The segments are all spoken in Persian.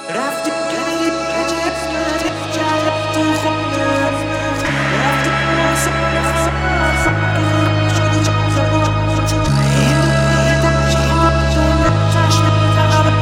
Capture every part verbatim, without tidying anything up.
رفتی کنی کجت من جلب تو خونه رفتی کنی شدی چند زبان این تشی خواب جلب چشم فقط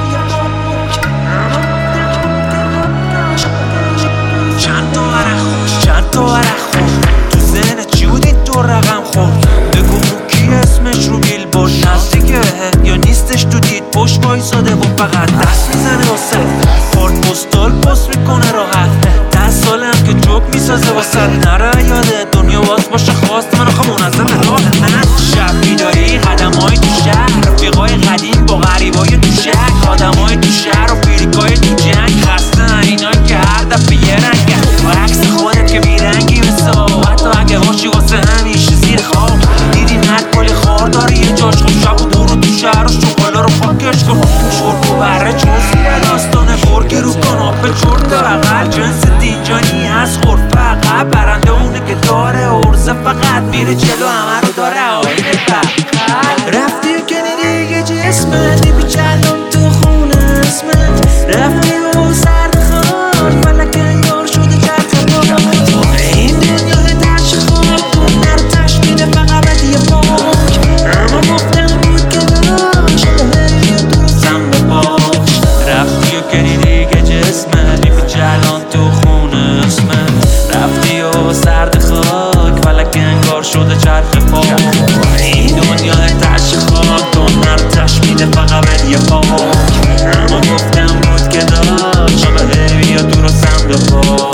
چند تا عرق خوش چند تا عرق خوش تو ذهن چی بود این دو رقم خورد بگو کی اسمش رو بیل برد نزدیکه یا نیستش تو دید پشت وایساده و فقط دست میزنه واسه خورد پستال پست میکنه راحت ده سالم که جوک میسازه واسه نره یاده دنیا باز باشه خواست من آخه منظم راه من شب بیداری قدمای تو شهر رفیقای قدیم با غریبای تو شهر آدمای تو شهر و پیریکای تو جنگ خستن اینایی که هر دفعه یه رنگه با عکس خودت که بیرنگی بسا حتی اگه باشی واسه همیشه زیر خواب دیدی نت کلی خوار داری یه جاش خوب شب و برو تو شهر و شغالا رو خاکش کن شرک و بره جزیه داستانه برگی رو کناپه چرت بغل جنس دینجانی از خورد فقط برنده اونه که داره ارزه فقط میره جلو همه رو داره آینه فقط رفتی و کنی دیگه جسمت بی چلم تو خونه اسمت رفتی و سرد خواهد فلک انگار شده چرخ پاک این دنیای تش خواب دونه رو تش میده فقط بدیه پاک اما گفتم بود که داشت بهری و درستم به باش رفتی و کنی دیگه جسمت بی چلم تو خونه اسمت رفتی و سرد خاک فلک انگار شده چرخ پاک این دنیای تش خواب دونه رو تش میده فقط بدیه پاک اما گفتم بود که داشت بهری یا درستم به باش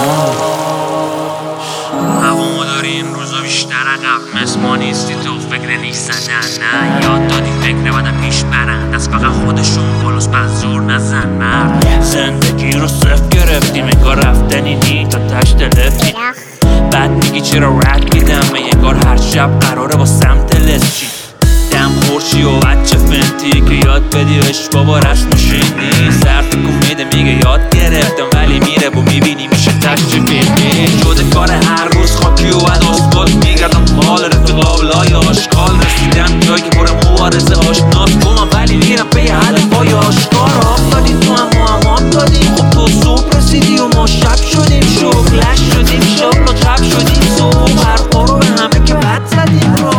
هوامو داری این روزا بیشتر عقب مثل ما نیستی تو فکر نیستن نه نه یاد دادی فکر بدن پیش برن دست فقط خودشون بالاس پس زور نزن مرد زندگی رو صفر گرفتیم انگار رفتنی نی تا تشت لفتی بعد میگی چرا رد میدم انگار هر شب قراره با سمت لسچی دم خورشی و بچه فنتی که یاد بدی عشق بابا رشت میشینی سرد کومیده میگه یاد گرفتم ولی میره و میبینی میشه تشتی فیلمی جده کار هر روز خاکی و بد اثبات میگردم مال رفیقابلای آشکال رسیدم جایی که پر مبارزه آشناس گمم ولی میرم به یه هدفای آشکار آب دادیم تو هم معمام دادیم خب تو صبح رسیدی و ما شب شدیم شغلش شدیم شغل و چپ شدیم صبح حرفا رو به همه که بد زدیم رو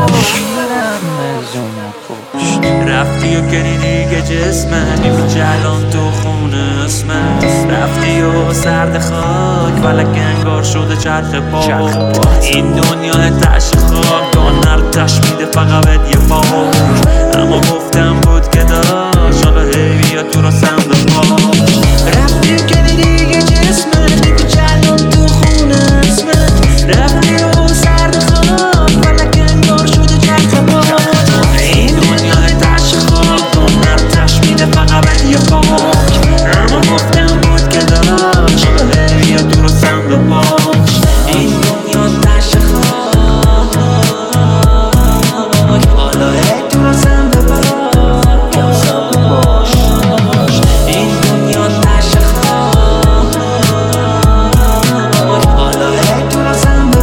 رفتی و کنی دیگه جسمت بی جلان تو خونه اسمت رفتی و سرد خاک فلک انگار شده چرخ پاک این دنیا تش خاک دانه رو تش میده فقط بدیه پاک اما گفتم بود که داشت حالا هی بیا تو رو سمت پاک رفتی و کنی دیگه جسمت بی جلان تو خونه اسمت رفتی و سرد خاک فلک انگار شده چرخ پاک این دنیا تش خاک دونه رو تش میده فقط بدیه پاک اما گفتم بود که داشت حالا هی بیا تو رو سمت پاک این دنیا تش خاک حالا هی تو رو سمت پاک این دنیا تش خاک حالا هی تو رو سمت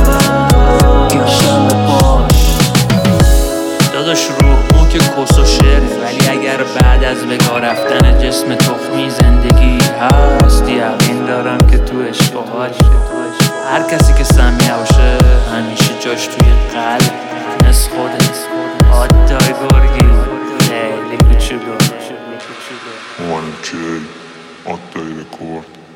پاک داداش روح که کس و شعر ولی اگر بعد از بگاه رفتن جسم تخمی زندگی هست یقین دارم که تو عشق و حال هر کسی که سمی باشه همیشه جاش توی قلب نس خوده آدای گرگی خیلی کوچولو وان کی آدای رکورد